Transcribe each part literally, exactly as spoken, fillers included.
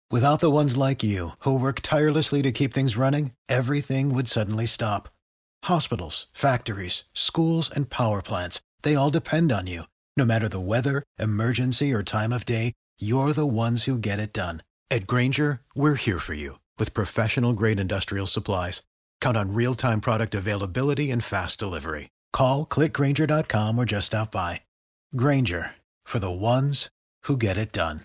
Without the ones like you, who work tirelessly to keep things running, everything would suddenly stop. Hospitals, factories, schools, and power plants, they all depend on you. No matter the weather, emergency, or time of day, you're the ones who get it done. At Grainger, we're here for you with professional-grade industrial supplies. Count on real-time product availability and fast delivery. Call, click Grainger dot com, or just stop by. Grainger, for the ones who get it done.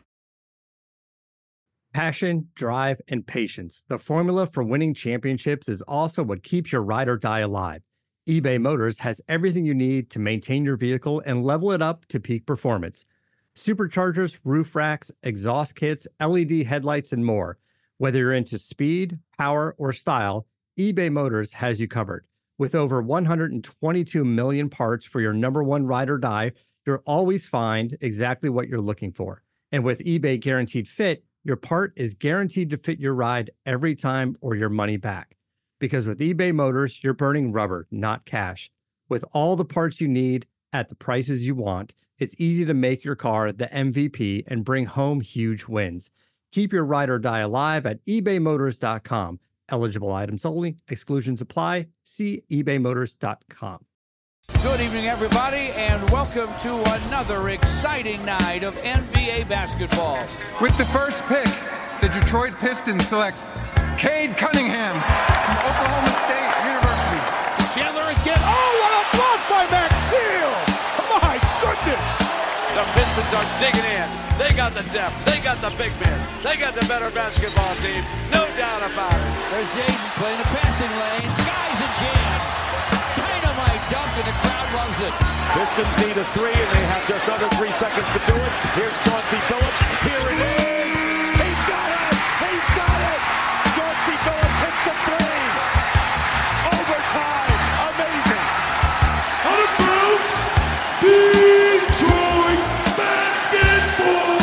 Passion, drive, and patience. The formula for winning championships is also what keeps your ride or die alive. eBay Motors has everything you need to maintain your vehicle and level it up to peak performance. Superchargers, roof racks, exhaust kits, L E D headlights, and more. Whether you're into speed, power, or style, eBay Motors has you covered. With over one hundred twenty-two million parts for your number one ride or die, you'll always find exactly what you're looking for. And with eBay Guaranteed Fit, your part is guaranteed to fit your ride every time or your money back. Because with eBay Motors, you're burning rubber, not cash. With all the parts you need at the prices you want, it's easy to make your car the M V P and bring home huge wins. Keep your ride or die alive at ebay motors dot com. Eligible items only. Exclusions apply. See ebay motors dot com. Good evening, everybody, and welcome to another exciting night of N B A basketball. With the first pick, the Detroit Pistons select Cade Cunningham from Oklahoma State University. To Chandler again. Oh, what a block by Max Seal! My goodness! The Pistons are digging in. They got the depth. They got the big men. They got the better basketball team. No doubt about it. There's Jaden playing the passing lane. Skies a jam. Dynamite dunk, and the crowd loves it. Pistons need a three, and they have just under three seconds to do it. Here's Chauncey Billups. Here it is. He's got it. He's got it. Chauncey Billups hits the three. Overtime. Amazing. Out of bounds. Detroit basketball.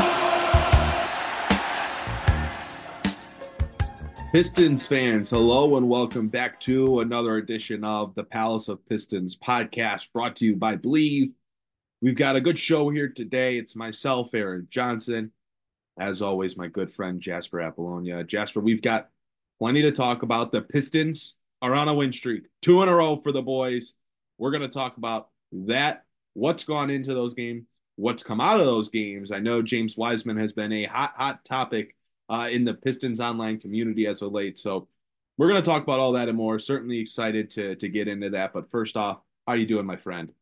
Pistons fans, hello and welcome back to another edition of the Palace of Pistons podcast, brought to you by Believe. We've got a good show here today. It's myself, Aaron Johnson. As always, my good friend Jasper Apollonia. Jasper, we've got plenty to talk about. The Pistons are on a win streak, two in a row for the boys. We're going to talk about that, what's gone into those games, what's come out of those games. I know James Wiseman has been a hot, hot topic Uh, in the Pistons online community as of late. So we're going to talk about all that and more. Certainly excited to to get into that. But first off, how are you doing, my friend?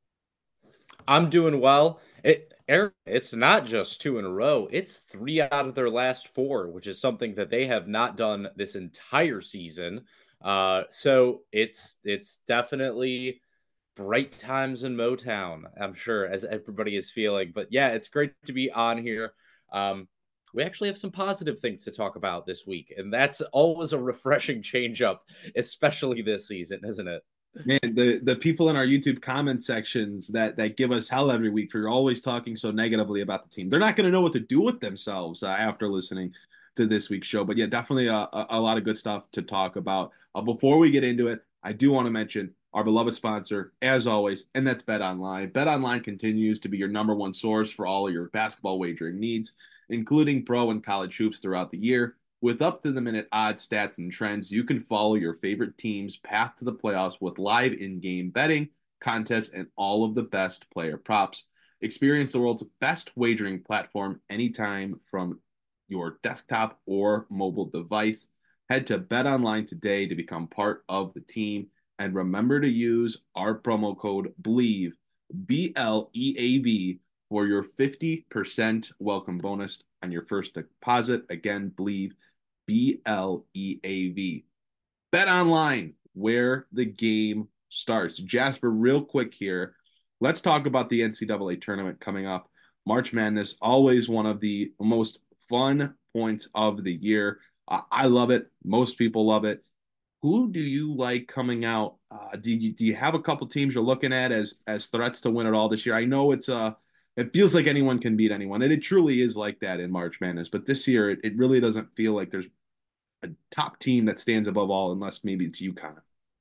I'm doing well. It, Eric, it's not just two in a row. It's three out of their last four, which is something that they have not done this entire season. Uh, so it's it's definitely bright times in Motown, I'm sure, as everybody is feeling. But yeah, it's great to be on here. Um, We actually have some positive things to talk about this week, and that's always a refreshing change up, especially this season, isn't it? Man, the, the people in our YouTube comment sections that, that give us hell every week for always talking so negatively about the team. They're not going to know what to do with themselves uh, after listening to this week's show. But yeah, definitely a, a, a lot of good stuff to talk about. Uh, before we get into it, I do want to mention our beloved sponsor, as always, and that's BetOnline. BetOnline continues to be your number one source for all of your basketball wagering needs, including pro and college hoops throughout the year. With up-to-the-minute odds, stats, and trends, you can follow your favorite team's path to the playoffs with live in-game betting, contests, and all of the best player props. Experience the world's best wagering platform anytime from your desktop or mobile device. Head to BetOnline today to become part of the team. And remember to use our promo code BLEAV, B L E A V, for your fifty percent welcome bonus on your first deposit. Again, Believe, B L E A V. Bet online, where the game starts. Jasper, real quick here. Let's talk about the N C double A tournament coming up. March Madness, always one of the most fun points of the year. Uh, I love it. Most people love it. Who do you like coming out? Uh, do you do you have a couple teams you're looking at as as threats to win it all this year? I know it's a uh, it feels like anyone can beat anyone, and it truly is like that in March Madness. But this year, it, it really doesn't feel like there's a top team that stands above all, unless maybe it's UConn.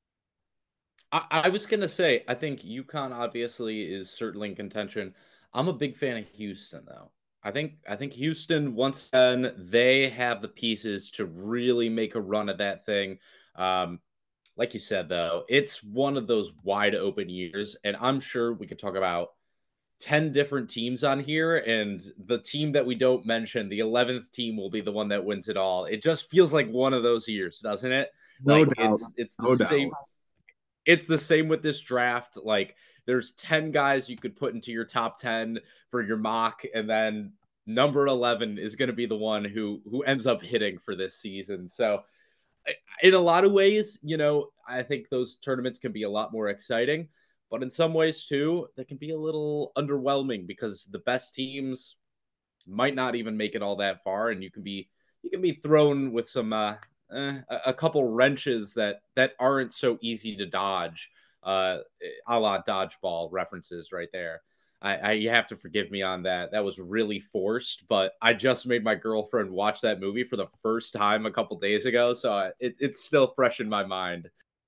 I, I was going to say, I think UConn obviously is certainly in contention. I'm a big fan of Houston, though. I think I think Houston, once again, they have the pieces to really make a run at that thing. Um, like you said, though, it's one of those wide open years, and I'm sure we could talk about ten different teams on here, and the team that we don't mention, the eleventh team, will be the one that wins it all. It just feels like one of those years, doesn't it? No Like doubt. it's it's the No same. doubt. It's the same with this draft. Like there's ten guys you could put into your top ten for your mock, and then number eleven is going to be the one who who ends up hitting for this season. So in a lot of ways, you know, I think those tournaments can be a lot more exciting, but in some ways too, they can be a little underwhelming because the best teams might not even make it all that far, and you can be you can be thrown with some uh, eh, a couple wrenches that that aren't so easy to dodge, uh, a la dodgeball references right there. I, I you have to forgive me on that. That was really forced, but I just made my girlfriend watch that movie for the first time a couple days ago, so I, it, it's still fresh in my mind.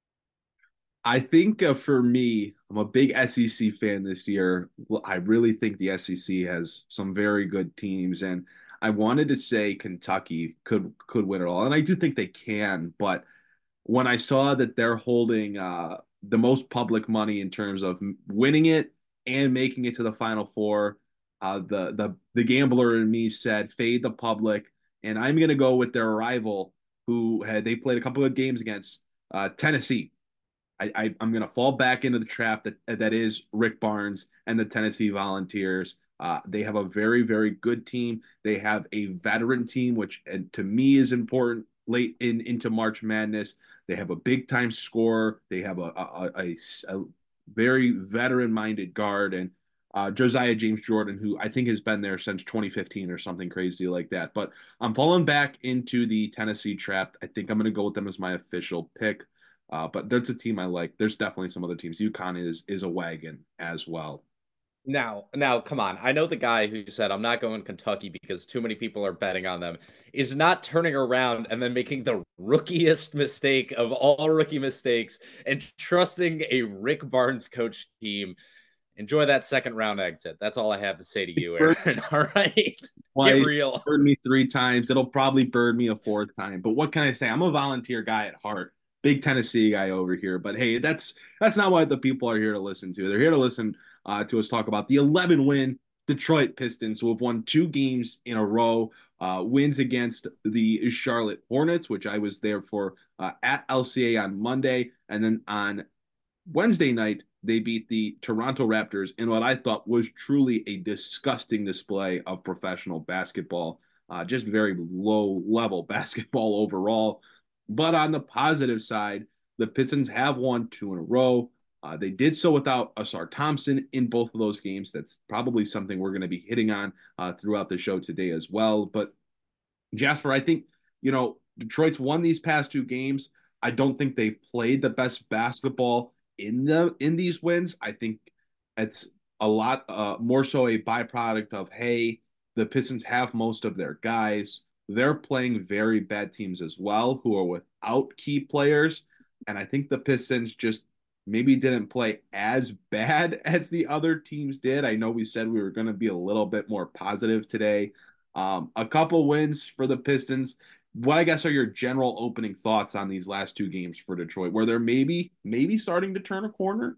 I think uh, for me, I'm a big S E C fan this year. I really think the S E C has some very good teams, and I wanted to say Kentucky could could win it all, and I do think they can. But when I saw that they're holding uh, the most public money in terms of winning it and making it to the Final Four, uh, the the the gambler in me said fade the public, and I'm going to go with their rival, who had they played a couple of games against uh, Tennessee. I, I I'm gonna fall back into the trap that that is Rick Barnes and the Tennessee Volunteers. Uh, they have a very very good team. They have a veteran team, which and to me is important late in into March Madness. They have a big time scorer. They have a a, a, a very veteran minded guard and uh, Josiah James Jordan, who I think has been there since twenty fifteen or something crazy like that. But I'm falling back into the Tennessee trap. I think I'm going to go with them as my official pick. Uh, but that's a team I like. There's definitely some other teams. UConn is is a wagon as well. Now, now, come on. I know the guy who said I'm not going Kentucky because too many people are betting on them is not turning around and then making the rookiest mistake of all rookie mistakes and trusting a Rick Barnes coach team. Enjoy that second round exit. That's all I have to say to you, Aaron. All right. Why, get real. Burned me three times. It'll probably burn me a fourth time. But what can I say? I'm a volunteer guy at heart. Big Tennessee guy over here. But hey, that's that's not what the people are here to listen to. They're here to listen uh, to us talk about the eleven win Detroit Pistons, who have won two games in a row. Uh, wins against the Charlotte Hornets, which I was there for uh, at L C A on Monday. And then on Wednesday night, they beat the Toronto Raptors in what I thought was truly a disgusting display of professional basketball. Uh, just very low level basketball overall. But on the positive side, the Pistons have won two in a row. Uh, they did so without Asar Thompson in both of those games. That's probably something we're going to be hitting on uh, throughout the show today as well. But Jasper, I think, you know, Detroit's won these past two games. I don't think they've played the best basketball in the in these wins. I think it's a lot uh, more so a byproduct of, hey, the Pistons have most of their guys. They're playing very bad teams as well who are without key players. And I think the Pistons just maybe didn't play as bad as the other teams did. I know we said we were going to be a little bit more positive today. Um, a couple wins for the Pistons. What I guess are your general opening thoughts on these last two games for Detroit, where they're maybe maybe starting to turn a corner?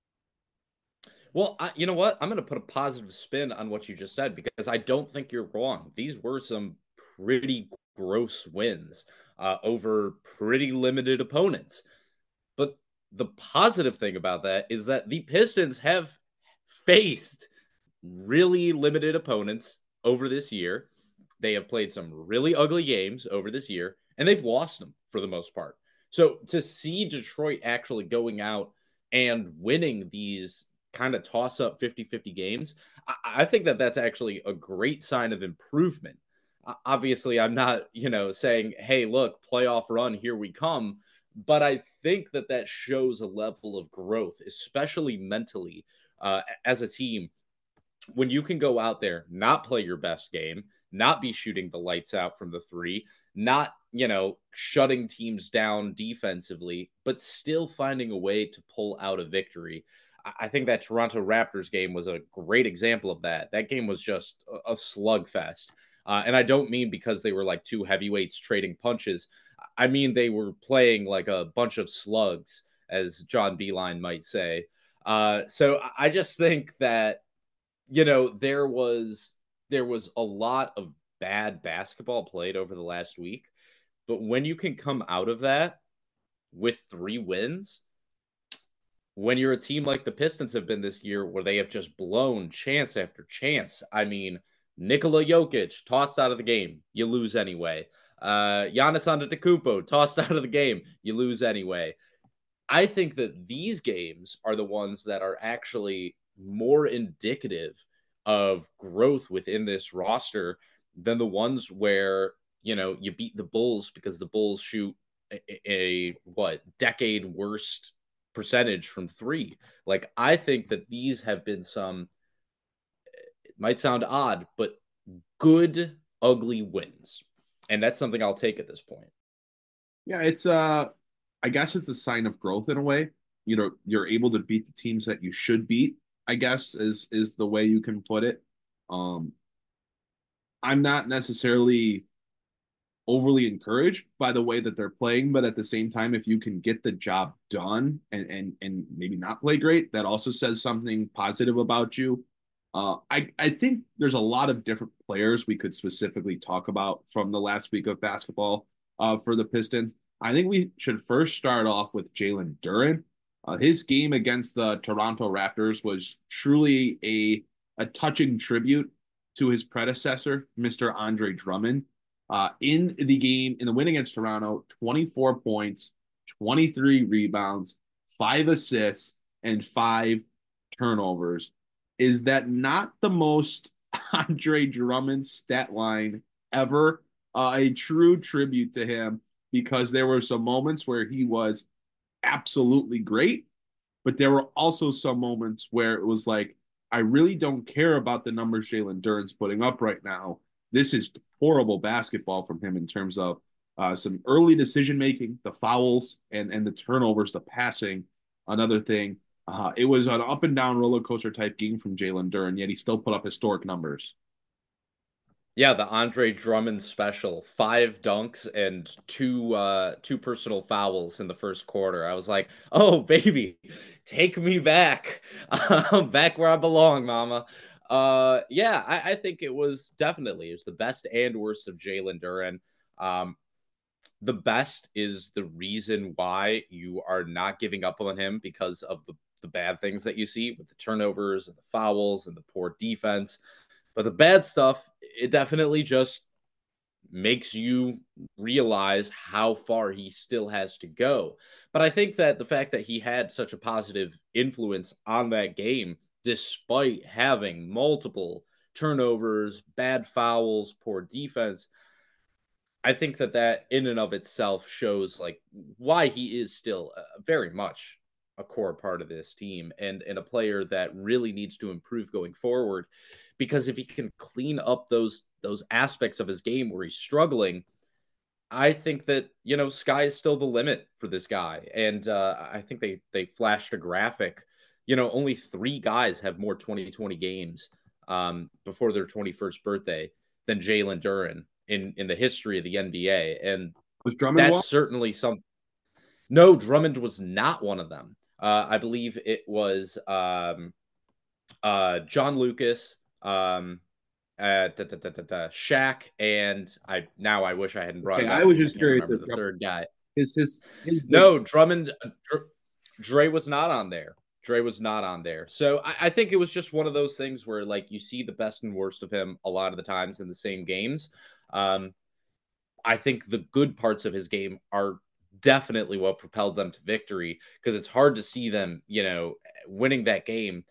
Well, I, you know what? I'm going to put a positive spin on what you just said because I don't think you're wrong. These were some pretty gross wins uh, over pretty limited opponents. But the positive thing about that is that the Pistons have faced really limited opponents over this year. They have played some really ugly games over this year, and they've lost them for the most part. So to see Detroit actually going out and winning these kind of toss-up fifty-fifty games, I, I think that that's actually a great sign of improvement. Uh, obviously, I'm not, you know, saying, hey, look, playoff run, here we come. But I think that that shows a level of growth, especially mentally uh, as a team. When you can go out there, not play your best game, not be shooting the lights out from the three, not, you know, shutting teams down defensively, but still finding a way to pull out a victory. I think that Toronto Raptors game was a great example of that. That game was just a, a slugfest. Uh, and I don't mean because they were like two heavyweights trading punches. I mean, they were playing like a bunch of slugs, as John Beeline might say. Uh, so I just think that, you know, there was there was a lot of bad basketball played over the last week. But when you can come out of that with three wins, when you're a team like the Pistons have been this year, where they have just blown chance after chance. I mean, Nikola Jokic tossed out of the game, you lose anyway. Uh, Giannis Antetokounmpo tossed out of the game, you lose anyway. I think that these games are the ones that are actually more indicative of growth within this roster than the ones where, you know, you beat the Bulls because the Bulls shoot a, a what decade worst percentage from three. Like, I think that these have been some, it might sound odd, but good, ugly wins. And that's something I'll take at this point. Yeah, it's uh I guess it's a sign of growth in a way. You know, you're able to beat the teams that you should beat, I guess is is the way you can put it. Um I'm not necessarily overly encouraged by the way that they're playing, but at the same time, if you can get the job done and and and maybe not play great, that also says something positive about you. Uh, I I think there's a lot of different players we could specifically talk about from the last week of basketball uh, for the Pistons. I think we should first start off with Jalen Duren. Uh, his game against the Toronto Raptors was truly a a touching tribute to his predecessor, Mister Andre Drummond. Uh, in the game, in the win against Toronto, twenty-four points, twenty-three rebounds, five assists, and five turnovers. Is that not the most Andre Drummond stat line ever? Uh, a true tribute to him, because there were some moments where he was absolutely great, but there were also some moments where it was like, I really don't care about the numbers Jalen Duren's putting up right now. This is horrible basketball from him in terms of uh, some early decision making, the fouls, and and the turnovers, the passing. Another thing, uh, it was an up and down roller coaster type game from Jalen Duren, yet he still put up historic numbers. Yeah, the Andre Drummond special, five dunks and two uh, two personal fouls in the first quarter. I was like, "Oh, baby, take me back, back where I belong, mama." Uh, yeah, I, I think it was definitely it was the best and worst of Jalen Duren. Um, the best is the reason why you are not giving up on him, because of the the bad things that you see with the turnovers and the fouls and the poor defense. But the bad stuff, it definitely just makes you realize how far he still has to go. But I think that the fact that he had such a positive influence on that game, despite having multiple turnovers, bad fouls, poor defense, I think that that in and of itself shows like why he is still uh, very much a core part of this team, and, and a player that really needs to improve going forward. Because if he can clean up those those aspects of his game where he's struggling, I think that, you know, sky is still the limit for this guy. And uh, I think they they flashed a graphic. You know, only three guys have more twenty twenty games um, before their twenty-first birthday than Jalen Duren in in the history of the N B A. And Was Drummond that's one? certainly some. No, Drummond was not one of them. Uh, I believe it was um, uh, John Lucas, um, uh, da, da, da, da, da, Shaq, and I. Now I wish I hadn't brought Okay, it up. I was just can't curious remember if the third guy. Is his, his No, Drummond, Dr- Dre was not on there. Dre was not on there. So I, I think it was just one of those things where, like, you see the best and worst of him a lot of the times in the same games. Um, I think the good parts of his game are definitely what propelled them to victory, because it's hard to see them, you know, winning that game,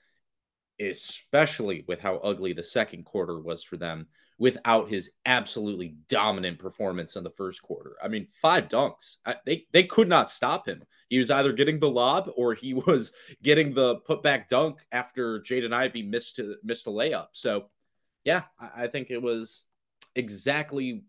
especially with how ugly the second quarter was for them, without his absolutely dominant performance in the first quarter. I mean, five dunks. I, they, they could not stop him. He was either getting the lob or he was getting the putback dunk after Jaden Ivey missed, to, missed a layup. So, yeah, I, I think it was exactly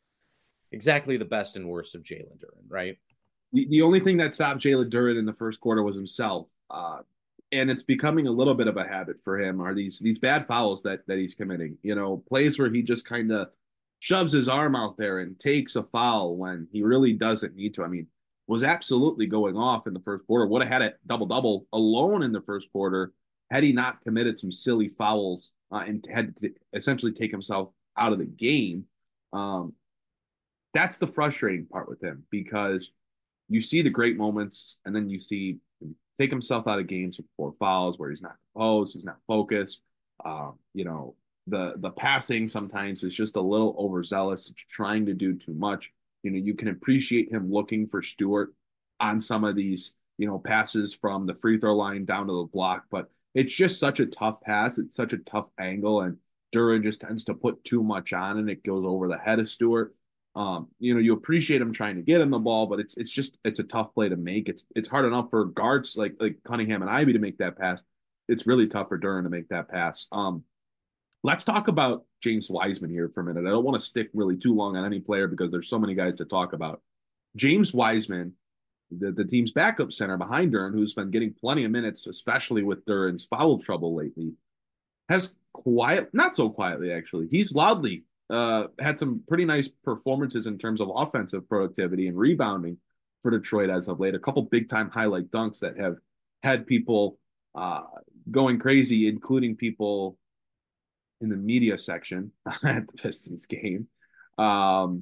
exactly the best and worst of Jalen Duren, right? The, the only thing that stopped Jalen Duren in the first quarter was himself. Uh, and it's becoming a little bit of a habit for him are these these bad fouls that that he's committing. You know, plays where he just kind of shoves his arm out there and takes a foul when he really doesn't need to. I mean, was absolutely going off in the first quarter. Would have had a double double alone in the first quarter had he not committed some silly fouls uh, and had to essentially take himself out of the game. Um, that's the frustrating part with him because you see the great moments and then you see him take himself out of games with four fouls where he's not composed, he's not focused. Um, you know, the the passing sometimes is just a little overzealous, trying to do too much. You know, you can appreciate him looking for Stewart on some of these, you know, passes from the free throw line down to the block, but it's just such a tough pass. It's such a tough angle, and Duren just tends to put too much on, and it goes over the head of Stewart. Um, you know, you appreciate him trying to get him the ball, but it's it's just it's a tough play to make. It's it's hard enough for guards like like Cunningham and Ivey to make that pass. It's really tough for Duren to make that pass. Um, let's talk about James Wiseman here for a minute. I don't want to stick really too long on any player because there's so many guys to talk about. James Wiseman, the, the team's backup center behind Duren, who's been getting plenty of minutes, especially with Duren's foul trouble lately, has quiet, not so quietly actually. He's loudly uh, had some pretty nice performances in terms of offensive productivity and rebounding for Detroit as of late. A couple big time highlight dunks that have had people uh, going crazy, including people in the media section at the Pistons game. Um,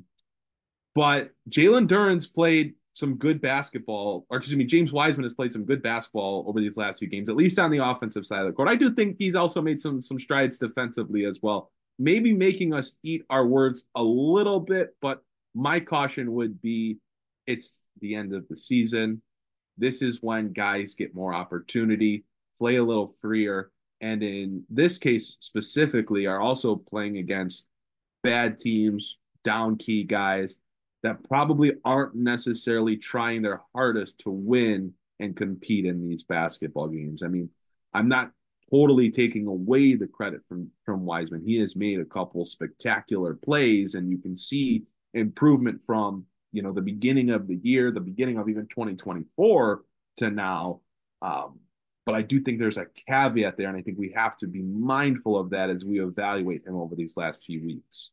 but Jalen Duren's played some good basketball, or excuse me, James Wiseman has played some good basketball over these last few games, at least on the offensive side of the court. I do think he's also made some some strides defensively as well, maybe making us eat our words a little bit, but my caution would be it's the end of the season. This is when guys get more opportunity, play a little freer, and in this case specifically are also playing against bad teams, down key guys that probably aren't necessarily trying their hardest to win and compete in these basketball games. I mean, I'm not totally taking away the credit from, from Wiseman. He has made a couple spectacular plays, and you can see improvement from, you know, the beginning of the year, the beginning of even twenty twenty-four to now. Um, but I do think there's a caveat there, and I think we have to be mindful of that as we evaluate him over these last few weeks.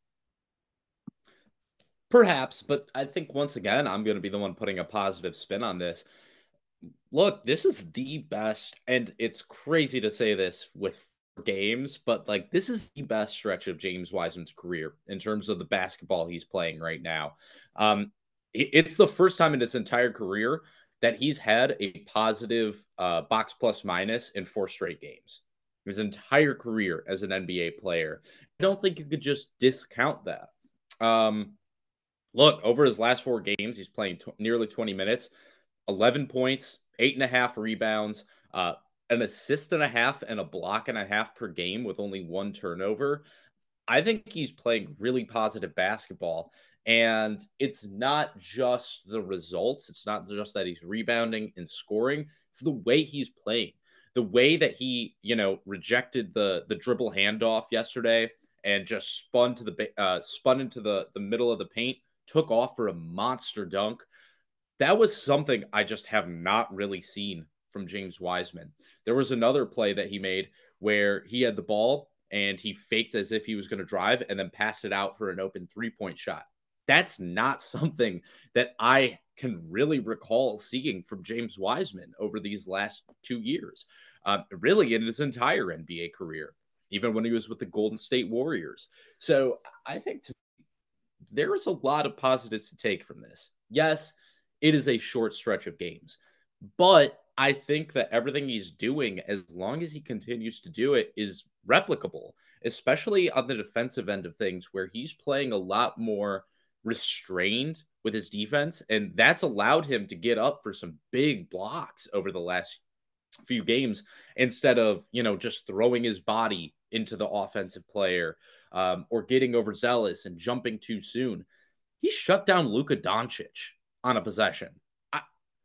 Perhaps, but I think once again, I'm going to be the one putting a positive spin on this. Look, this is the best, and it's crazy to say this with games, but like this is the best stretch of James Wiseman's career in terms of the basketball he's playing right now. Um, it, it's the first time in his entire career that he's had a positive uh, box plus minus in four straight games. His entire career as an N B A player. I don't think you could just discount that. Um, Look, over his last four games, he's playing t- nearly twenty minutes, eleven points, eight and a half rebounds, uh, an assist and a half, and a block and a half per game with only one turnover. I think he's playing really positive basketball. And it's not just the results. It's not just that he's rebounding and scoring. It's the way he's playing. The way that he, you know, rejected the the dribble handoff yesterday and just spun to the uh, spun into the, the middle of the paint, took off for a monster dunk. That was something I just have not really seen from James Wiseman. There was another play that he made where he had the ball and he faked as if he was going to drive and then passed it out for an open three-point shot. That's not something that I can really recall seeing from James Wiseman over these last two years, uh, really in his entire N B A career, even when he was with the Golden State Warriors. So I think to there is a lot of positives to take from this. Yes, it is a short stretch of games, but I think that everything he's doing, as long as he continues to do it, is replicable, especially on the defensive end of things where he's playing a lot more restrained with his defense. And that's allowed him to get up for some big blocks over the last few games instead of, you know, just throwing his body into the offensive player um, or getting overzealous and jumping too soon. He shut down Luka Doncic on a possession. I,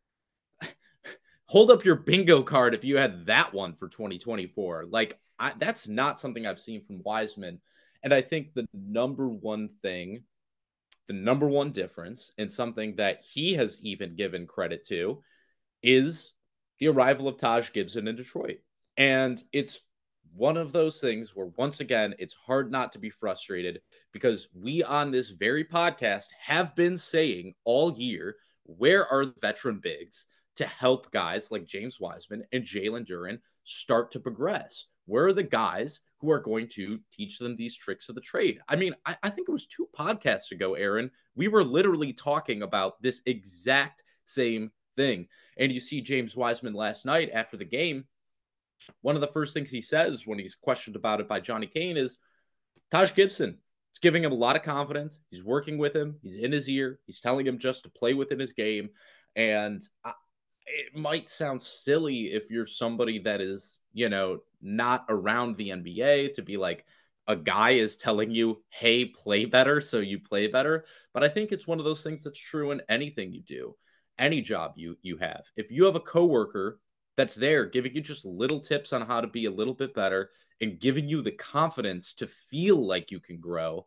hold up your bingo card if you had that one for twenty twenty-four. Like, I, that's not something I've seen from Wiseman. And I think the number one thing, the number one difference, and something that he has even given credit to, is the arrival of Taj Gibson in Detroit. And it's one of those things where, once again, it's hard not to be frustrated because we on this very podcast have been saying all year, where are the veteran bigs to help guys like James Wiseman and Jalen Duren start to progress? Where are the guys who are going to teach them these tricks of the trade? I mean, I, I think it was two podcasts ago, Aaron, we were literally talking about this exact same thing. And you see James Wiseman last night after the game, one of the first things he says when he's questioned about it by Johnny Kane is Taj Gibson. It's giving him a lot of confidence. He's working with him. He's in his ear. He's telling him just to play within his game. And I, it might sound silly if you're somebody that is, you know, not around the N B A to be like, a guy is telling you, hey, play better, so you play better. But I think it's one of those things that's true in anything you do, any job you you have. If you have a coworker that's there giving you just little tips on how to be a little bit better and giving you the confidence to feel like you can grow,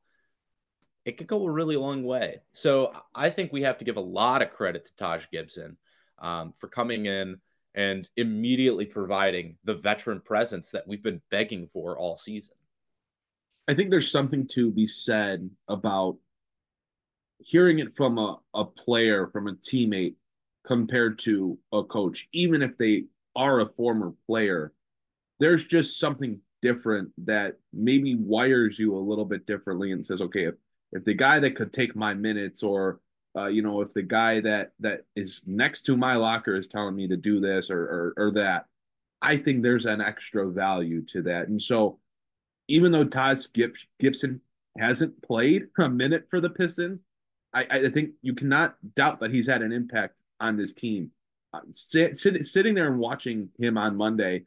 it could go a really long way. So I think we have to give a lot of credit to Taj Gibson um, for coming in and immediately providing the veteran presence that we've been begging for all season. I think there's something to be said about hearing it from a, a player, from a teammate, compared to a coach, even if they are a former player. There's just something different that maybe wires you a little bit differently and says, okay, if, if the guy that could take my minutes, or uh, you know, if the guy that that is next to my locker is telling me to do this or, or or that, I think there's an extra value to that. And so even though Taj Gibson hasn't played a minute for the Pistons, I, I think you cannot doubt that he's had an impact on this team. Uh, sit, sit, sitting there and watching him on Monday,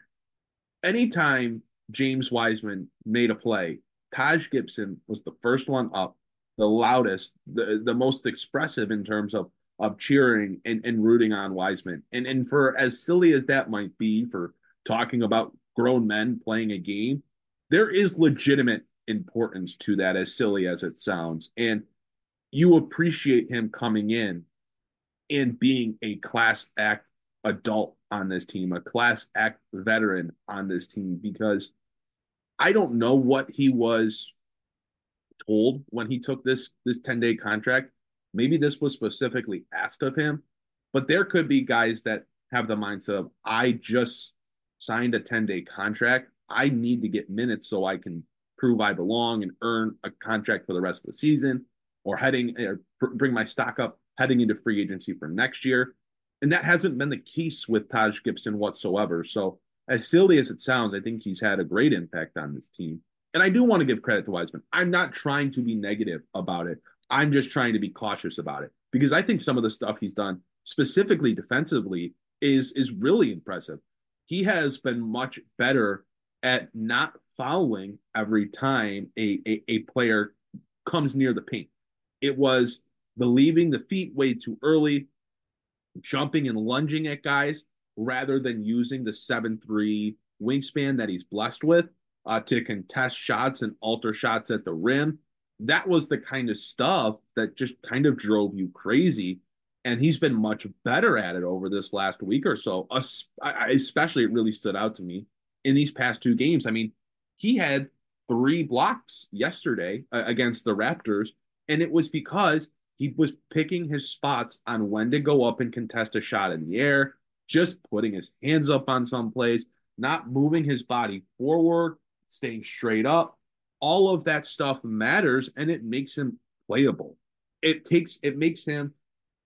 anytime James Wiseman made a play, Taj Gibson was the first one up, the loudest, the, the most expressive in terms of of cheering and, and rooting on Wiseman. And, and for as silly as that might be, for talking about grown men playing a game, there is legitimate importance to that, as silly as it sounds. And you appreciate him coming in and being a class act adult on this team, a class act veteran on this team, because I don't know what he was told when he took this this ten-day contract. Maybe this was specifically asked of him, but there could be guys that have the mindset of, I just signed a ten-day contract. I need to get minutes so I can prove I belong and earn a contract for the rest of the season, or heading or bring my stock up heading into free agency for next year. And that hasn't been the case with Taj Gibson whatsoever. So as silly as it sounds, I think he's had a great impact on this team. And I do want to give credit to Wiseman. I'm not trying to be negative about it. I'm just trying to be cautious about it, because I think some of the stuff he's done, specifically defensively, is, is really impressive. He has been much better at not fouling every time a, a, a player comes near the paint. It was the leaving the feet way too early, jumping and lunging at guys, rather than using the seven three wingspan that he's blessed with uh, to contest shots and alter shots at the rim. That was the kind of stuff that just kind of drove you crazy. And he's been much better at it over this last week or so. Especially, it really stood out to me in these past two games. I mean, he had three blocks yesterday uh, against the Raptors, and it was because he was picking his spots on when to go up and contest a shot in the air, just putting his hands up on some plays, not moving his body forward, staying straight up. All of that stuff matters, and it makes him playable. It takes, it makes him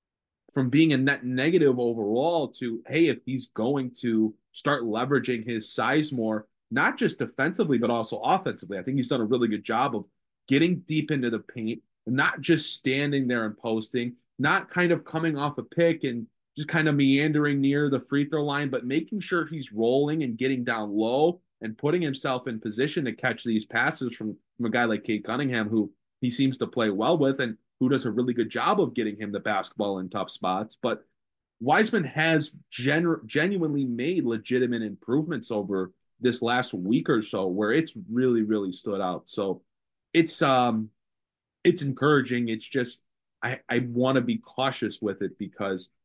from being a net negative overall to, hey, if he's going to start leveraging his size more, not just defensively, but also offensively. I think he's done a really good job of getting deep into the paint, not just standing there and posting, not kind of coming off a pick and just kind of meandering near the free throw line, but making sure he's rolling and getting down low and putting himself in position to catch these passes from, from a guy like Cade Cunningham, who he seems to play well with and who does a really good job of getting him the basketball in tough spots. But Wiseman has genu- genuinely made legitimate improvements over this last week or so, where it's really, really stood out. So it's um, it's encouraging. It's just I, I want to be cautious with it, because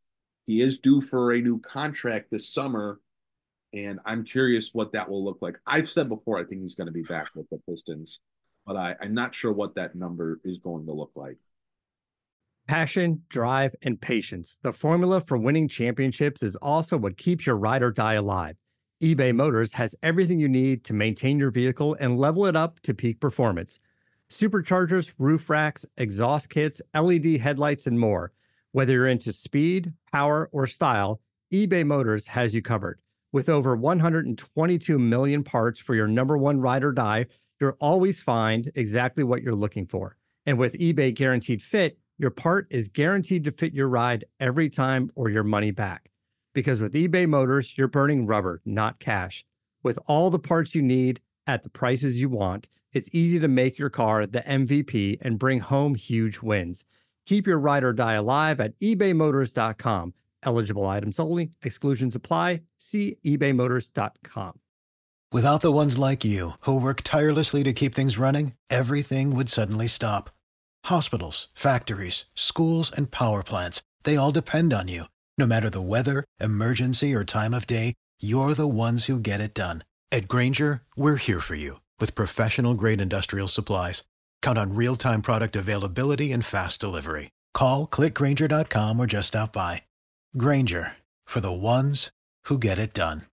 he is due for a new contract this summer, and I'm curious what that will look like. I've said before, I think he's going to be back with the Pistons, but I, I'm not sure what that number is going to look like. Passion, drive, and patience. The formula for winning championships is also what keeps your ride or die alive. eBay Motors has everything you need to maintain your vehicle and level it up to peak performance. Superchargers, roof racks, exhaust kits, L E D headlights, and more. Whether you're into speed, power, or style, eBay Motors has you covered. With over one hundred twenty-two million parts for your number one ride or die, you'll always find exactly what you're looking for. And with eBay Guaranteed Fit, your part is guaranteed to fit your ride every time or your money back. Because with eBay Motors, you're burning rubber, not cash. With all the parts you need at the prices you want, it's easy to make your car the M V P and bring home huge wins. Keep your ride or die alive at ebay motors dot com. Eligible items only. Exclusions apply. See ebay motors dot com. Without the ones like you, who work tirelessly to keep things running, everything would suddenly stop. Hospitals, factories, schools, and power plants, they all depend on you. No matter the weather, emergency, or time of day, you're the ones who get it done. At Grainger, we're here for you with professional-grade industrial supplies. Count on real-time product availability and fast delivery. Call, click grainger dot com, or just stop by. Grainger, for the ones who get it done.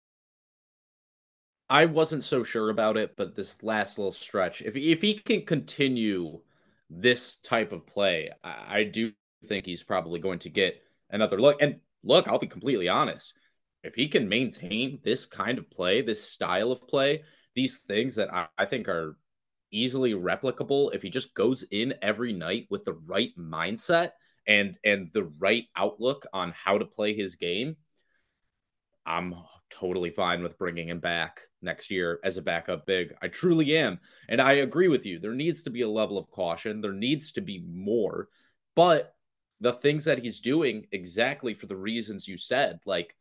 I wasn't so sure about it, but this last little stretch, if if he can continue this type of play, I, I do think he's probably going to get another look. And look, I'll be completely honest. If he can maintain this kind of play, this style of play, these things that I, I think are easily replicable, if he just goes in every night with the right mindset and and the right outlook on how to play his game, I'm totally fine with bringing him back next year as a backup big. I truly am. And I agree with you. There needs to be a level of caution. There needs to be more. But the things that he's doing, exactly for the reasons you said, like,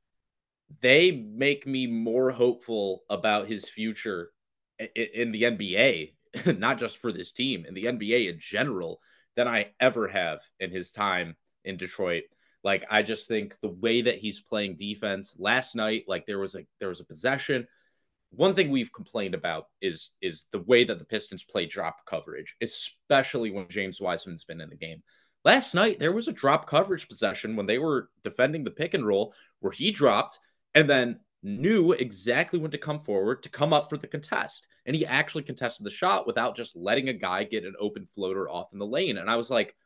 they make me more hopeful about his future in the N B A, not just for this team, in the N B A in general, than I ever have in his time in Detroit. Like, I just think the way that he's playing defense last night, like there was a there was a possession. One thing we've complained about is is the way that the Pistons play drop coverage, especially when James Wiseman's been in the game. Last night, there was a drop coverage possession when they were defending the pick and roll where he dropped and then knew exactly when to come forward to come up for the contest. And he actually contested the shot without just letting a guy get an open floater off in the lane. And I was like,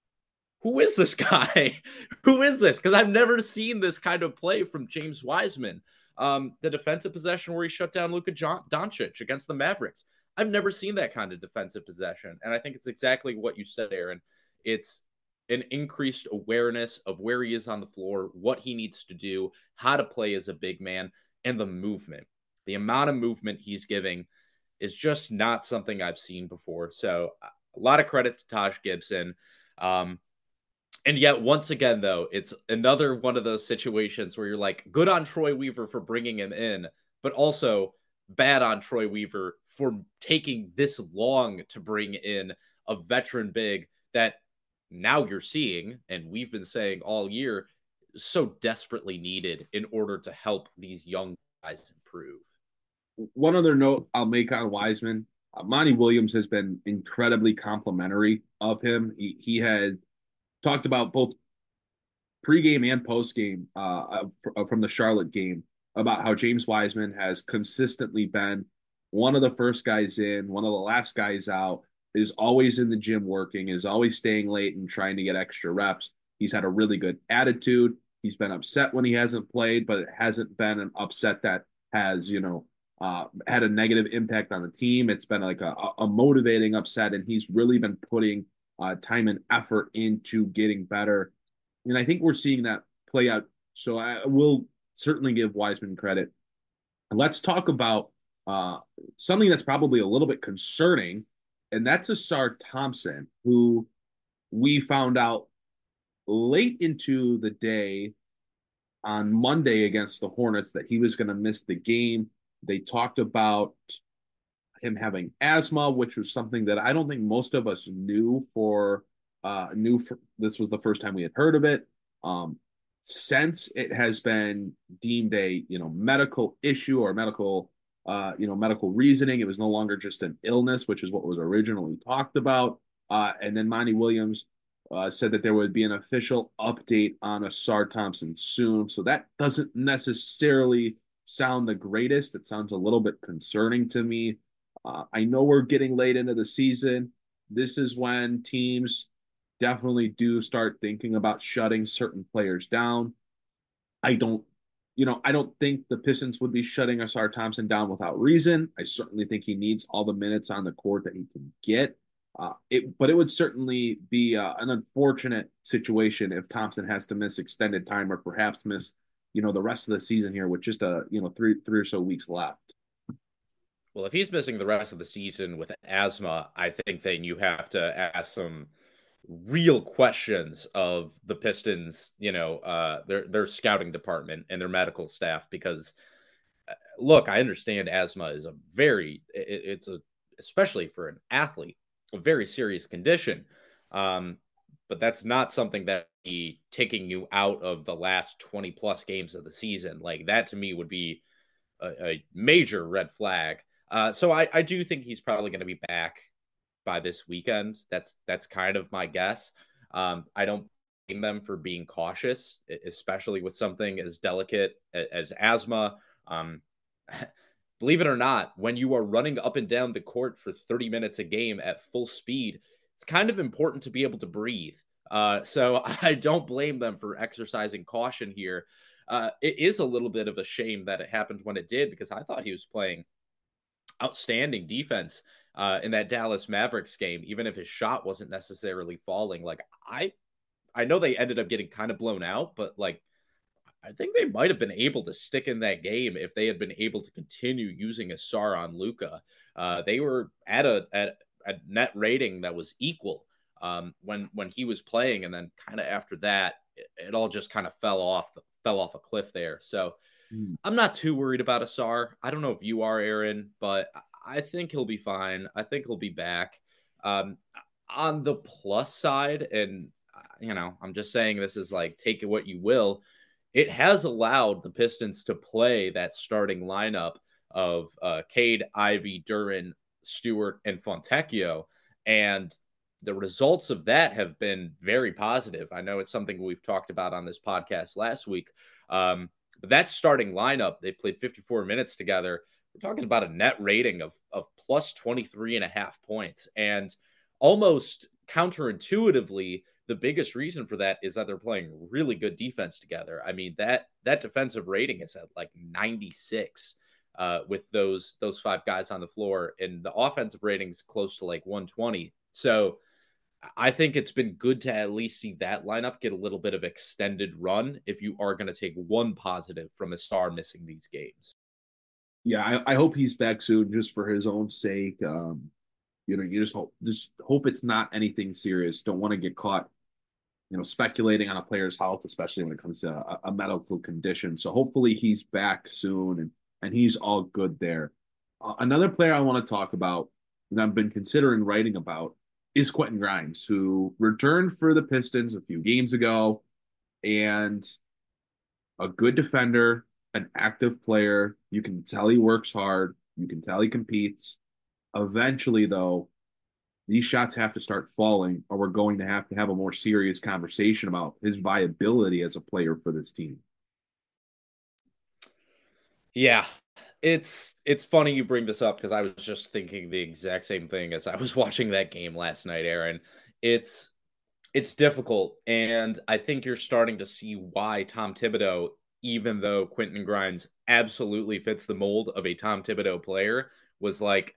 who is this guy? Who is this? Because I've never seen this kind of play from James Wiseman. Um, the defensive possession where he shut down Luka Doncic against the Mavericks. I've never seen that kind of defensive possession. And I think it's exactly what you said, Aaron. It's an increased awareness of where he is on the floor, what he needs to do, how to play as a big man, and the movement. The amount of movement he's giving is just not something I've seen before. So a lot of credit to Taj Gibson. Um, and yet, once again, though, it's another one of those situations where you're like, good on Troy Weaver for bringing him in, but also bad on Troy Weaver for taking this long to bring in a veteran big that now you're seeing, and we've been saying all year, so desperately needed in order to help these young guys improve. One other note I'll make on Wiseman, uh, Monty Williams has been incredibly complimentary of him. He, he had talked about both pregame and postgame uh, from the Charlotte game about how James Wiseman has consistently been one of the first guys in, one of the last guys out, is always in the gym working, is always staying late and trying to get extra reps. He's had a really good attitude. He's been upset when he hasn't played, but it hasn't been an upset that has, you know, uh, had a negative impact on the team. It's been like a, a motivating upset, and he's really been putting uh, time and effort into getting better. And I think we're seeing that play out. So I will certainly give Wiseman credit. Let's talk about uh, something that's probably a little bit concerning, and that's Ausar Thompson, who we found out late into the day on Monday against the Hornets that he was going to miss the game. They talked about him having asthma, which was something that I don't think most of us knew for, uh, knew for, this was the first time we had heard of it. Um, since it has been deemed a, you know, medical issue or medical, uh, you know, medical reasoning, it was no longer just an illness, which is what was originally talked about. Uh, and then Monty Williams uh, said that there would be an official update on Asar Thompson soon. So that doesn't necessarily sound the greatest. It sounds a little bit concerning to me. Uh, I know we're getting late into the season. This is when teams definitely do start thinking about shutting certain players down. I don't, you know, I don't think the Pistons would be shutting Asar Thompson down without reason. I certainly think he needs all the minutes on the court that he can get. Uh, it, but it would certainly be uh, an unfortunate situation if Thompson has to miss extended time or perhaps miss, you know, the rest of the season here with just a, you know, three, three or so weeks left. Well, if he's missing the rest of the season with asthma, I think then you have to ask some real questions of the Pistons, you know, uh, their their scouting department and their medical staff. Because, uh, look, I understand asthma is a very, it, it's a, especially for an athlete, a very serious condition. Um, but that's not something that be taking you out of the last twenty plus games of the season. Like that to me would be a, a major red flag. Uh, so I, I do think he's probably going to be back by this weekend. That's that's kind of my guess. Um, I don't blame them for being cautious, especially with something as delicate as asthma. Um, believe it or not, when you are running up and down the court for thirty minutes a game at full speed, it's kind of important to be able to breathe. Uh, so I don't blame them for exercising caution here. Uh, it is a little bit of a shame that it happened when it did, because I thought he was playing outstanding defense uh, in that Dallas Mavericks game, even if his shot wasn't necessarily falling. Like I, I know they ended up getting kind of blown out, but like, I think they might have been able to stick in that game if they had been able to continue using Asar on Luka. Uh, they were at a, at a net rating that was equal um, when, when he was playing. And then kind of after that, it, it all just kind of fell off, fell off a cliff there. So I'm not too worried about Asar. I don't know if you are, Aaron, but I think he'll be fine. I think he'll be back. Um, on the plus side, and, you know, I'm just saying this is like, take it what you will. It has allowed the Pistons to play that starting lineup of uh, Cade, Ivey, Duren, Stewart, and Fontecchio. And the results of that have been very positive. I know it's something we've talked about on this podcast last week. Um, But that starting lineup, they played fifty-four minutes together. We're talking about a net rating of, of plus twenty-three and a half points. And almost counterintuitively, the biggest reason for that is that they're playing really good defense together. I mean, that that defensive rating is at like ninety-six uh, with those, those five guys on the floor. And the offensive rating's close to like one twenty. So I think it's been good to at least see that lineup get a little bit of extended run if you are going to take one positive from Asar missing these games. Yeah, I, I hope he's back soon just for his own sake. Um, you know, you just hope just hope it's not anything serious. Don't want to get caught, you know, speculating on a player's health, especially when it comes to a, a medical condition. So hopefully he's back soon and, and he's all good there. Uh, another player I want to talk about that I've been considering writing about is Quentin Grimes, who returned for the Pistons a few games ago, and a good defender, an active player. You can tell he works hard. You can tell he competes. Eventually, though, these shots have to start falling, or we're going to have to have a more serious conversation about his viability as a player for this team. Yeah, it's it's funny you bring this up because I was just thinking the exact same thing as I was watching that game last night, Aaron. It's it's difficult, and I think you're starting to see why Tom Thibodeau, even though Quentin Grimes absolutely fits the mold of a Tom Thibodeau player, was like,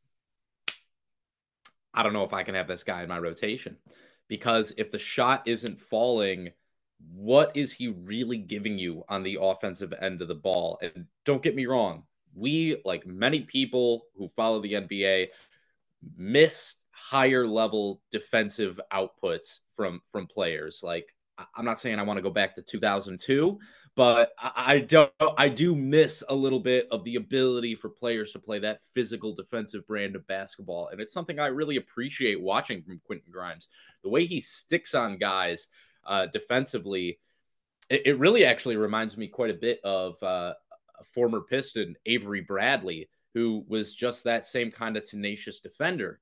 I don't know if I can have this guy in my rotation. Because if the shot isn't falling, what is he really giving you on the offensive end of the ball? And don't get me wrong, we, like many people who follow the N B A, miss higher level defensive outputs from from players. Like, I'm not saying I want to go back to two thousand two, but I, I don't I do miss a little bit of the ability for players to play that physical defensive brand of basketball. And it's something I really appreciate watching from Quentin Grimes. The way he sticks on guys uh, defensively it, it really actually reminds me quite a bit of uh, a former Piston, Avery Bradley, who was just that same kind of tenacious defender.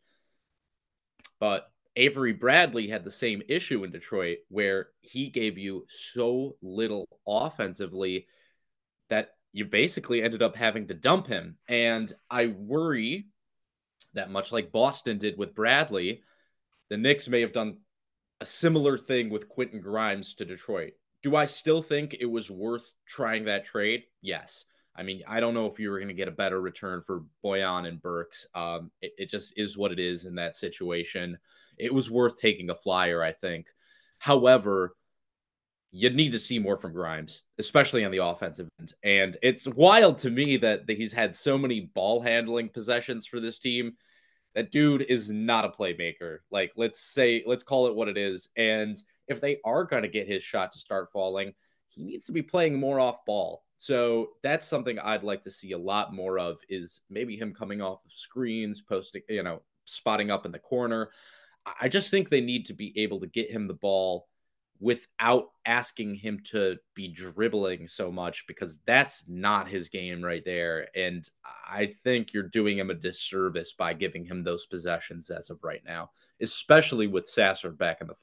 But Avery Bradley had the same issue in Detroit where he gave you so little offensively that you basically ended up having to dump him. And I worry that much like Boston did with Bradley, the Knicks may have done a similar thing with Quentin Grimes to Detroit. Do I still think it was worth trying that trade? Yes. I mean, I don't know if you were going to get a better return for Boyan and Burks. Um, it, it just is what it is in that situation. It was worth taking a flyer, I think. However, you'd need to see more from Grimes, especially on the offensive end. And it's wild to me that, that he's had so many ball handling possessions for this team. That dude is not a playmaker. Like, let's say, let's call it what it is. And if they are going to get his shot to start falling, he needs to be playing more off ball. So that's something I'd like to see a lot more of, is maybe him coming off of screens, posting, you know, spotting up in the corner. I just think they need to be able to get him the ball without asking him to be dribbling so much, because that's not his game right there. And I think you're doing him a disservice by giving him those possessions as of right now, especially with Sasser back in the floor.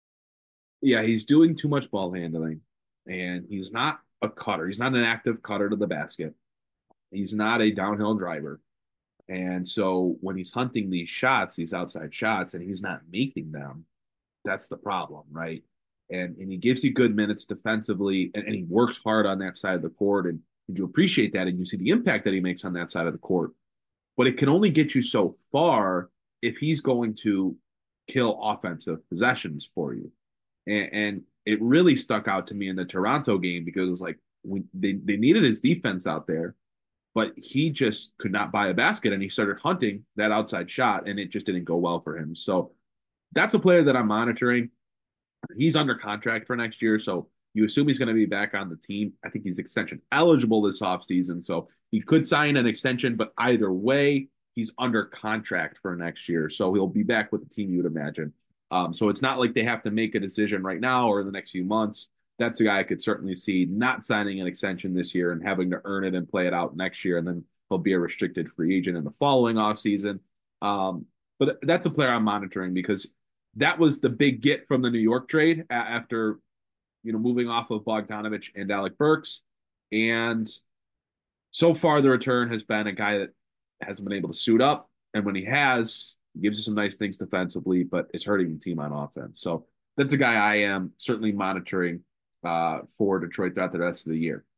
Yeah, he's doing too much ball handling, and he's not a cutter. He's not an active cutter to the basket. He's not a downhill driver. And so when he's hunting these shots, these outside shots, and he's not making them, that's the problem, right? And and he gives you good minutes defensively, and, and he works hard on that side of the court, and, and you appreciate that, and you see the impact that he makes on that side of the court. But it can only get you so far if he's going to kill offensive possessions for you. And, and it really stuck out to me in the Toronto game, because it was like we, they, they needed his defense out there, but he just could not buy a basket, and he started hunting that outside shot, and it just didn't go well for him. So that's a player that I'm monitoring. He's under contract for next year, so you assume he's going to be back on the team. I think he's extension eligible this offseason, so he could sign an extension, but either way, he's under contract for next year, so he'll be back with the team, you would imagine. Um, so it's not like they have to make a decision right now or in the next few months. That's a guy I could certainly see not signing an extension this year and having to earn it and play it out next year, and then he'll be a restricted free agent in the following offseason. Um, but that's a player I'm monitoring, because that was the big get from the New York trade after, you know, moving off of Bogdanovich and Alec Burks. And so far, the return has been a guy that hasn't been able to suit up. And when he has, he gives you some nice things defensively, but it's hurting the team on offense. So that's a guy I am certainly monitoring uh, for Detroit throughout the rest of the year.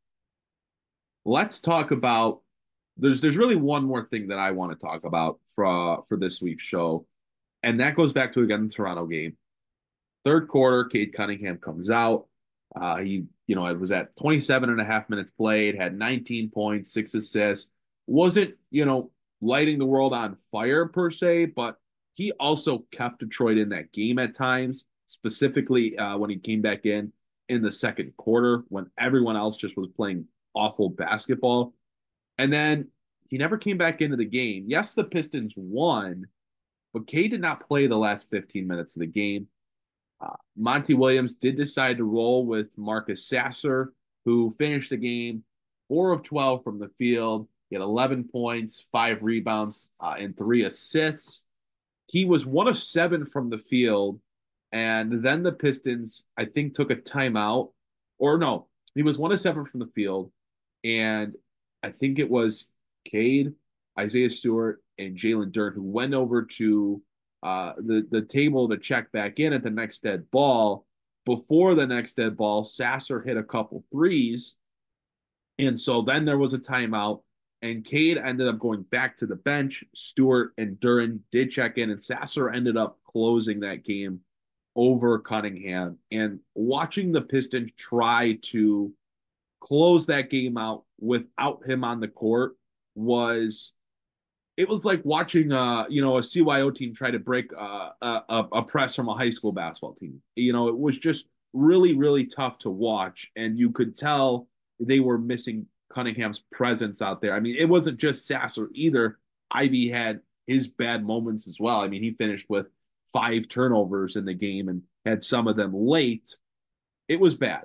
Let's talk about, there's there's really one more thing that I want to talk about for, for this week's show. And that goes back to, again, the Toronto game. Third quarter, Cade Cunningham comes out. Uh, he, you know, it was at twenty-seven and a half minutes played, had nineteen points, six assists. Wasn't, you know, lighting the world on fire per se, but he also kept Detroit in that game at times, specifically uh, when he came back in in the second quarter when everyone else just was playing awful basketball. And then he never came back into the game. Yes, the Pistons won, but Cade did not play the last fifteen minutes of the game. Uh, Monty Williams did decide to roll with Marcus Sasser, who finished the game four of twelve from the field. He had eleven points, five rebounds, uh, and three assists. He was one of seven from the field, and then the Pistons, I think, took a timeout. Or no, he was one of seven from the field, and I think it was Cade, Isaiah Stewart, and Jalen Duren who went over to uh, the, the table to check back in at the next dead ball. Before the next dead ball, Sasser hit a couple threes, and so then there was a timeout, and Cade ended up going back to the bench. Stewart and Duren did check in, and Sasser ended up closing that game over Cunningham. And watching the Pistons try to close that game out without him on the court was, it was like watching uh you know a C Y O team try to break uh, a a press from a high school basketball team. You know, it was just really really tough to watch, and you could tell they were missing Cunningham's presence out there. I mean, it wasn't just Sasser either. Ivy had his bad moments as well. I mean, he finished with five turnovers in the game and had some of them late. It was bad.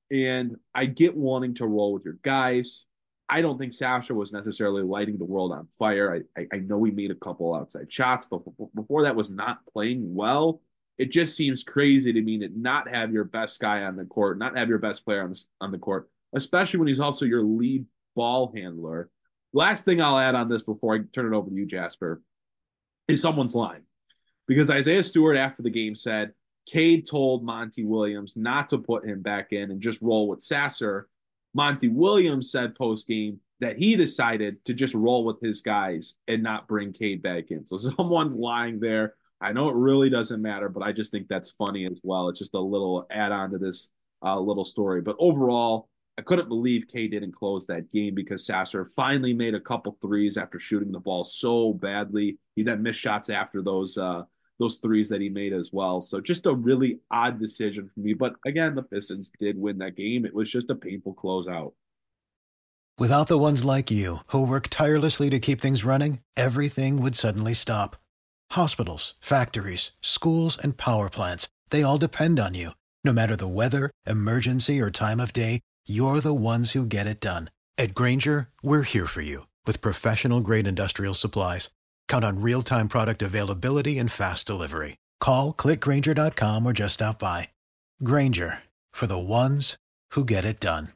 And I get wanting to roll with your guys. I don't think Sasha was necessarily lighting the world on fire. I, I, I know he made a couple outside shots, but before that was not playing well. It just seems crazy to me to not have your best guy on the court, not have your best player on the, on the court, especially when he's also your lead ball handler. Last thing I'll add on this before I turn it over to you, Jasper, is someone's lying. Because Isaiah Stewart, after the game, said Cade told Monty Williams not to put him back in and just roll with Sasser. Monty Williams said post-game that he decided to just roll with his guys and not bring Cade back in. So someone's lying there. I know it really doesn't matter, but I just think that's funny as well. It's just a little add-on to this uh, little story. But overall, I couldn't believe Cade didn't close that game because Sasser finally made a couple threes after shooting the ball so badly. He then missed shots after those uh, those threes that he made as well. So just a really odd decision for me. But again, the Pistons did win that game. It was just a painful closeout. Without the ones like you, who work tirelessly to keep things running, everything would suddenly stop. Hospitals, factories, schools, and power plants, they all depend on you. No matter the weather, emergency, or time of day, you're the ones who get it done. At Grainger, we're here for you with professional-grade industrial supplies. Count on real-time product availability and fast delivery. Call, click Grainger dot com, or just stop by. Grainger, for the ones who get it done.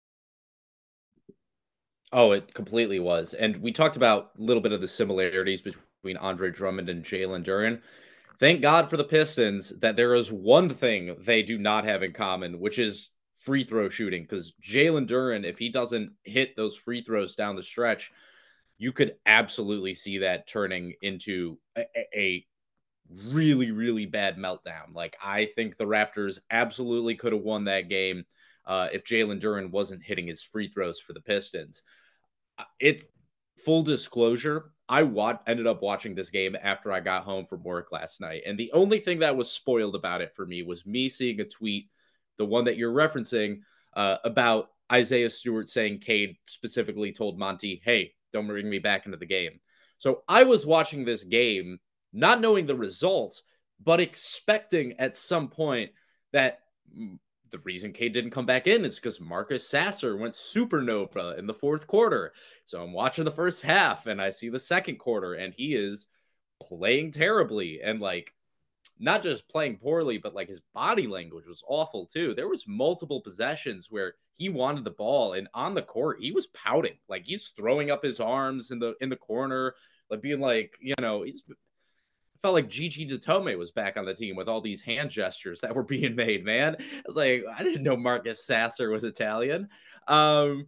Oh, it completely was. And we talked about a little bit of the similarities between Andre Drummond and Jalen Duren. Thank God for the Pistons that there is one thing they do not have in common, which is free throw shooting. Because Jalen Duren, if he doesn't hit those free throws down the stretch, you could absolutely see that turning into a, a really, really bad meltdown. Like, I think the Raptors absolutely could have won that game uh, if Jalen Duren wasn't hitting his free throws for the Pistons. It's full disclosure. I wa- ended up watching this game after I got home from work last night. And the only thing that was spoiled about it for me was me seeing a tweet, the one that you're referencing, uh, about Isaiah Stewart saying Cade specifically told Monty, hey, don't bring me back into the game. So I was watching this game, not knowing the result, but expecting at some point that the reason Cade didn't come back in is because Marcus Sasser went supernova in the fourth quarter. So I'm watching the first half and I see the second quarter and he is playing terribly and like not just playing poorly, but like his body language was awful too. There was multiple possessions where he wanted the ball and on the court, he was pouting. Like he's throwing up his arms in the, in the corner, like being like, you know, he's felt like Gigi Datome was back on the team with all these hand gestures that were being made, man. I was like, I didn't know Marcus Sasser was Italian. Um,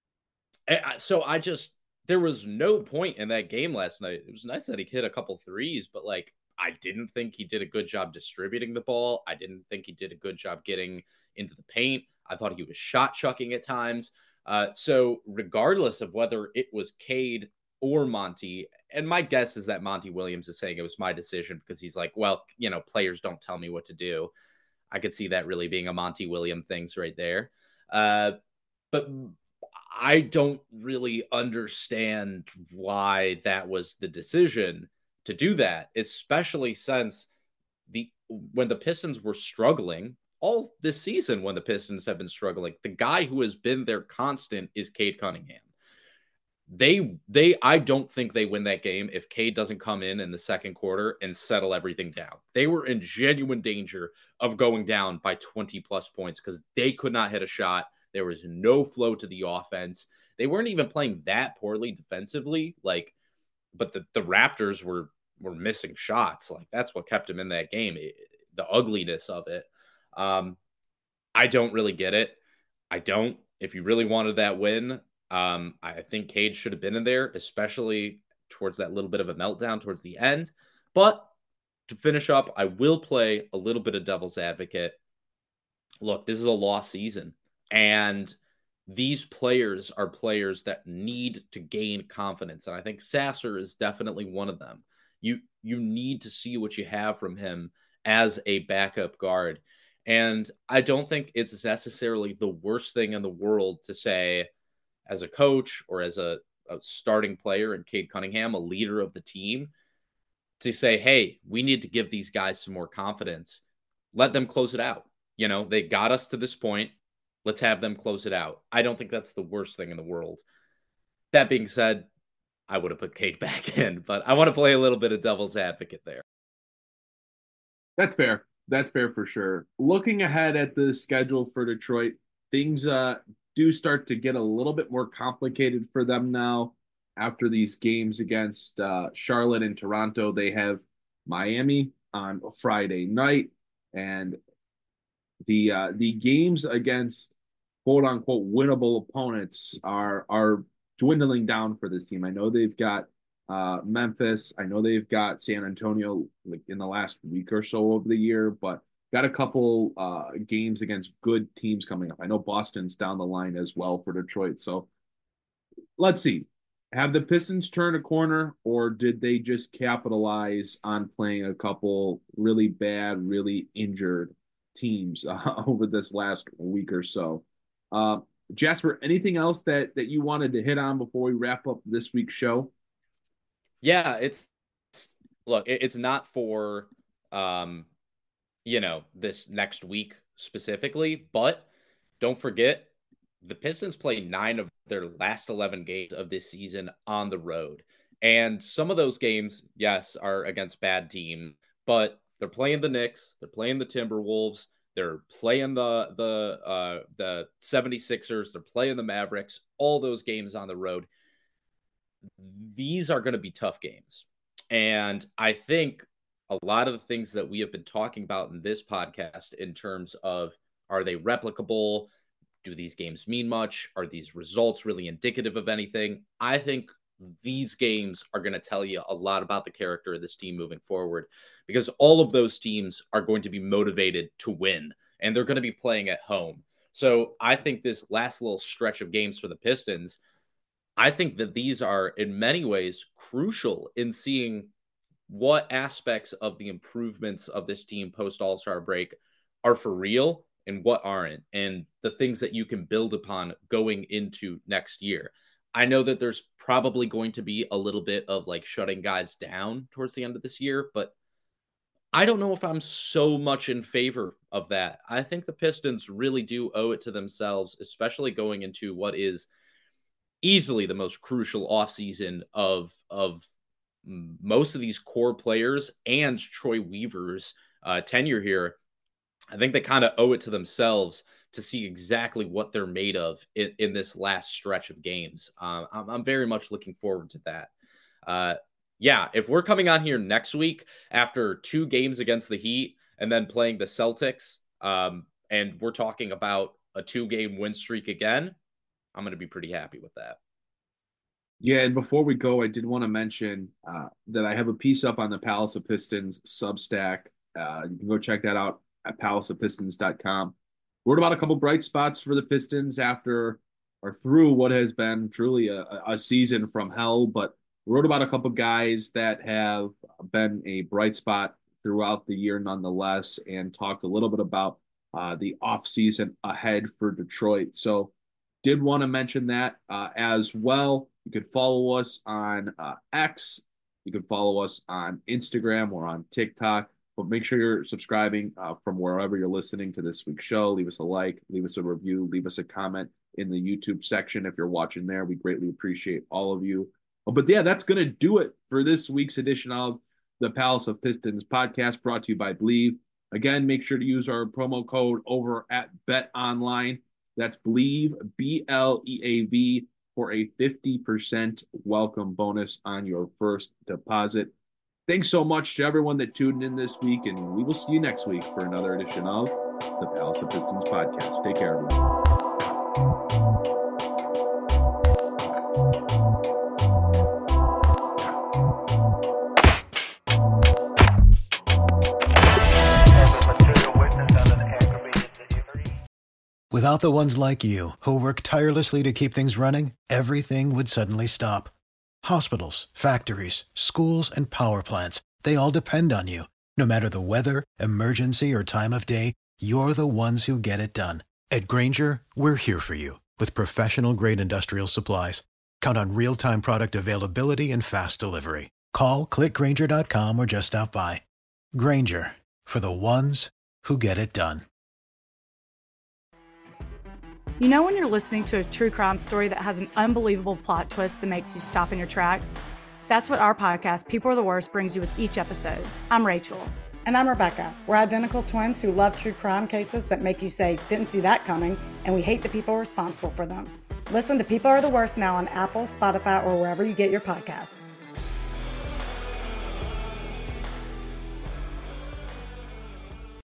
so I just, there was no point in that game last night. It was nice that he hit a couple threes, but like, I didn't think he did a good job distributing the ball. I didn't think he did a good job getting into the paint. I thought he was shot chucking at times. Uh, so regardless of whether it was Cade or Monty, and my guess is that Monty Williams is saying it was my decision because he's like, well, you know, players don't tell me what to do. I could see that really being a Monty Williams things right there. Uh, but I don't really understand why that was the decision to do that, especially since the when the Pistons were struggling all this season, when the Pistons have been struggling, the guy who has been their constant is Cade Cunningham. They, they, I don't think they win that game if Cade doesn't come in in the second quarter and settle everything down. They were in genuine danger of going down by twenty plus points because they could not hit a shot. There was no flow to the offense. They weren't even playing that poorly defensively. Like, but the, the Raptors were, were missing shots. Like that's what kept them in that game. It, the ugliness of it. Um, I don't really get it. I don't, if you really wanted that win, Um, I think Cade should have been in there, especially towards that little bit of a meltdown towards the end. But to finish up, I will play a little bit of devil's advocate. Look, this is a lost season, and these players are players that need to gain confidence. And I think Sasser is definitely one of them. You, you need to see what you have from him as a backup guard. And I don't think it's necessarily the worst thing in the world to say, as a coach or as a, a starting player and Cade Cunningham, a leader of the team, to say, hey, we need to give these guys some more confidence. Let them close it out. You know, they got us to this point. Let's have them close it out. I don't think that's the worst thing in the world. That being said, I would have put Cade back in, but I want to play a little bit of devil's advocate there. That's fair. That's fair for sure. Looking ahead at the schedule for Detroit, things uh, do start to get a little bit more complicated for them now. After these games against uh, Charlotte and Toronto, they have Miami on Friday night, and the uh, the games against quote unquote winnable opponents are are dwindling down for this team. I know they've got uh, Memphis. I know they've got San Antonio like in the last week or so of the year, but got a couple uh, games against good teams coming up. I know Boston's down the line as well for Detroit. So let's see. Have the Pistons turned a corner, or did they just capitalize on playing a couple really bad, really injured teams uh, over this last week or so? Uh, Jasper, anything else that that you wanted to hit on before we wrap up this week's show? Yeah, it's look, it's not for um, you know, this next week specifically, but don't forget the Pistons play nine of their last eleven games of this season on the road. And some of those games, yes, are against bad teams, but they're playing the Knicks, they're playing the Timberwolves, they're playing the the uh, the seventy-sixers, they're playing the Mavericks, all those games on the road. These are going to be tough games. And I think a lot of the things that we have been talking about in this podcast in terms of, are they replicable? Do these games mean much? Are these results really indicative of anything? I think these games are going to tell you a lot about the character of this team moving forward, because all of those teams are going to be motivated to win, and they're going to be playing at home. So I think this last little stretch of games for the Pistons, I think that these are in many ways crucial in seeing what aspects of the improvements of this team post All-Star break are for real and what aren't, and the things that you can build upon going into next year. I know that there's probably going to be a little bit of like shutting guys down towards the end of this year, but I don't know if I'm so much in favor of that. I think the Pistons really do owe it to themselves, especially going into what is easily the most crucial offseason of, of most of these core players and Troy Weaver's uh, tenure here. I think they kind of owe it to themselves to see exactly what they're made of in, in this last stretch of games. Uh, I'm, I'm very much looking forward to that. Uh, yeah, if we're coming on here next week after two games against the Heat and then playing the Celtics, um, and we're talking about a two-game win streak again, I'm going to be pretty happy with that. Yeah, and before we go, I did want to mention uh, that I have a piece up on the Palace of Pistons Substack. Uh, you can go check that out at palace of pistons dot com. Wrote about a couple bright spots for the Pistons after or through what has been truly a, a season from hell, but wrote about a couple guys that have been a bright spot throughout the year nonetheless, and talked a little bit about uh, the offseason ahead for Detroit. So did want to mention that uh, as well. You can follow us on uh, X. You can follow us on Instagram or on TikTok. But make sure you're subscribing uh, from wherever you're listening to this week's show. Leave us a like, leave us a review, leave us a comment in the YouTube section if you're watching there. We greatly appreciate all of you. But yeah, that's going to do it for this week's edition of the Palace of Pistons podcast, brought to you by Believe. Again, make sure to use our promo code over at BetOnline. That's Believe, B L E A V, for a fifty percent welcome bonus on your first deposit. Thanks so much to everyone that tuned in this week, and we will see you next week for another edition of the Palace of Pistons podcast. Take care, everyone. Without the ones like you, who work tirelessly to keep things running, everything would suddenly stop. Hospitals, factories, schools, and power plants, they all depend on you. No matter the weather, emergency, or time of day, you're the ones who get it done. At Grainger, we're here for you with professional-grade industrial supplies. Count on real-time product availability and fast delivery. Call, click Grainger dot com, or just stop by. Grainger, for the ones who get it done. You know when you're listening to a true crime story that has an unbelievable plot twist that makes you stop in your tracks? That's what our podcast, People Are the Worst, brings you with each episode. I'm Rachel. And I'm Rebecca. We're identical twins who love true crime cases that make you say, didn't see that coming, and we hate the people responsible for them. Listen to People Are the Worst now on Apple, Spotify, or wherever you get your podcasts.